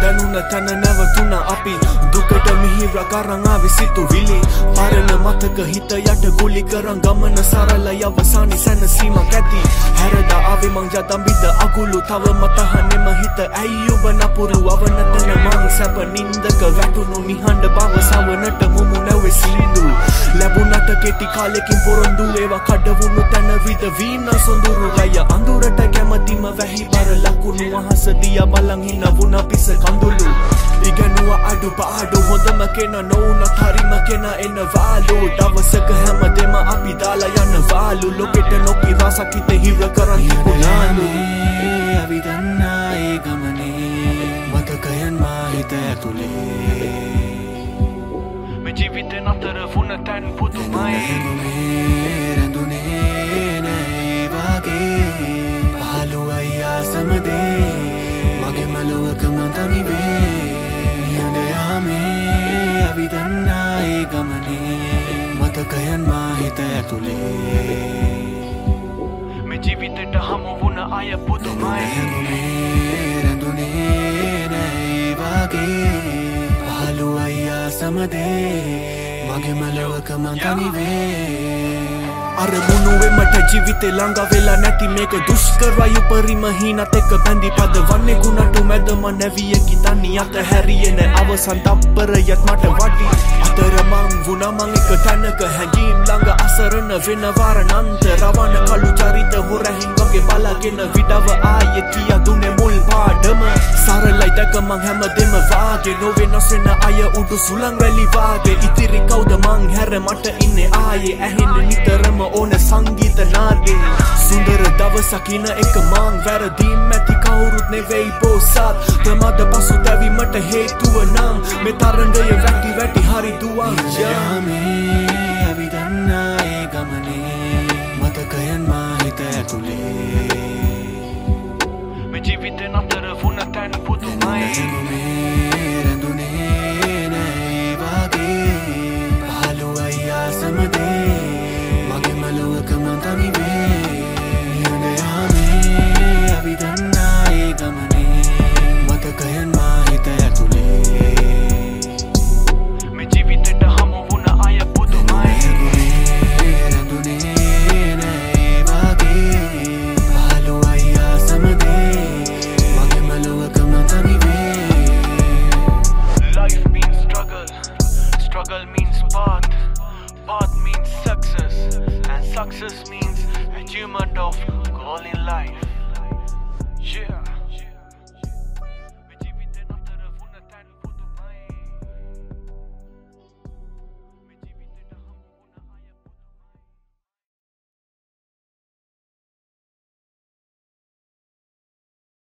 වැනුන තැන නැවතුන අපි දුකට මිහිර කරන් ආවි සිතුවිලි පරණ මතක හිත යට ගුලි කරන් ගමන සරල අවසානයේ සැනසීමක් ඇති හැරදා ආවේ මං යදම්බිද අගුළු තව මතහනෙම හිත ඇයි ඔබ නපුරු අවනතන මං සැප නින්දක වැටුණු නිහඬ බව සවනට මුමු නැවේ සින්දු ලැබුණට කෙටි කාලෙකින් පොරොන්දු ඒවා කඩවුණු තැන විදවීම සොඳුරු ගය අඳුරට කැමතිම වැහි බර ලකුණු අහස දියා බලන් හින වුණ පිස කඳුළු ඉගෙනුව අඩු පාඩු හොඳම කෙන නොවුනත් හරිම කෙන එනවාලු දවසක හැමදෙම අපි දාලා යනවාලු ලොකෙට නොකිරා සකිත හිර කරන් හිපුනාලු අපි දන්නා ඒ ගමනේ මතකයන් මා හිත ඇතුලේ මේ ජීවිතේ නතර වුණ තැන් පුදුමයි රැඳුනේ නෑ වගේ පහළුවයි ආසමදේ මගේ මලුවක මං තනිවේ යන යාමේ අපි දන්නා ඒ ගමනේ මතකයන් මා හිත ඇතුලේ මේ ජීවිතේට හමු වුණ අය පුදුමයි රැඳුනේ නෑ වගේ පහළුවයි ආසමදේ මගේ මලුවක මං තනිවේ අරමුණුවෙමට ජීවිතේ ළඟ වෙලා නැති මේක දුෂ්කරයි උපරිම හිනත් එක්ක බැඳි පද වන්නේ කුණටු මැදම නැවියකි තනි අත හැරියේ නැ අවසන් තප්පරයත් මට වටි අතර මං වුණා මං එක තැනක හැංගීම් ළඟ අසරණ වෙන වාරණන්ත රවණ කළු චරිත හොරහින් වගේ බලාගෙන විඩව ආයේ කියා දුන්නේ මුල් පාඩම සරලයි දැක මං හැමදෙම වාගේ නොවෙනස් වෙන අය උඩු සුළං රැලි වාගේ ඉතිරි කවුද මං හැර මට ඉන්නේ ආයේ ඇහෙන්නේ නිතරම ඕන සංගීත නාදේ සුන්දර දවසක් ඉන එක මං වැරදීම් ඇති කවුරුත් නෙවෙයි බෝසත් ප්‍රමාද පසුතැවීමට හේතුව නම් මේ තරංගය වැටි වැටි හරි දුවන් යාමේ අපි දන්නා ඒ ගමනේ මතකයන් මා හිත ඇතුලේ මේ ජීවිතේ නතර වුණ තැන් පුදුමයි රැඳුනේ නෑ වගේ පහළුවයි ආසමදේ මගේ මලුවක මං තනිවේ යන යාමේ අපි දන්නා ඒ ගමනේ මතකයන් මා හිත ඇතුලේ මේ ජීවිතේට හමු වුණ අය පුදුමයි රැඳුනේ නෑ වගේ පහළුවයි ආසමදේ මගේ මලුවක මං තනිවේ Life means struggle, struggle means path, path means success, and success means achievement of goal in life.